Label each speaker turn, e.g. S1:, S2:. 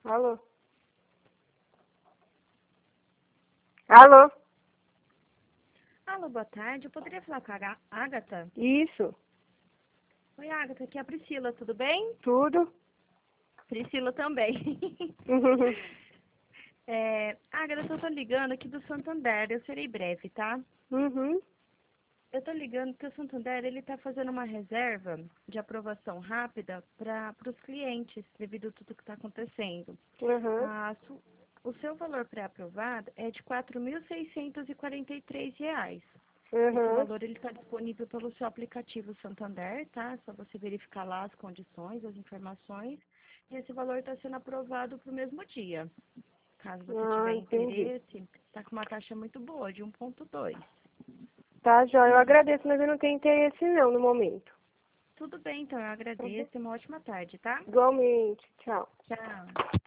S1: Alô? Alô?
S2: Alô, boa tarde. Eu poderia falar com a Agatha?
S1: Isso.
S2: Oi, Agatha, aqui é a Priscila, tudo bem?
S1: Tudo?
S2: Priscila também. Agatha, eu tô ligando aqui do Santander, eu serei breve, tá?
S1: Uhum.
S2: Eu tô ligando porque o Santander, ele tá fazendo uma reserva de aprovação rápida para os clientes, devido a tudo que está acontecendo.
S1: Uhum.
S2: O seu valor pré-aprovado é de R$ 4.643. Esse
S1: Uhum.
S2: valor ele está disponível pelo seu aplicativo Santander, tá? É só você verificar lá as condições, as informações. E esse valor está sendo aprovado para o mesmo dia. Caso você tiver
S1: Entendi.
S2: interesse, está com uma taxa muito boa, de 1,2.
S1: Tá, joia. Eu agradeço, mas eu não tenho interesse não no momento.
S2: Tudo bem, então eu
S1: Uhum.
S2: agradeço e uma ótima tarde, tá?
S1: Igualmente. Tchau.
S2: Tchau.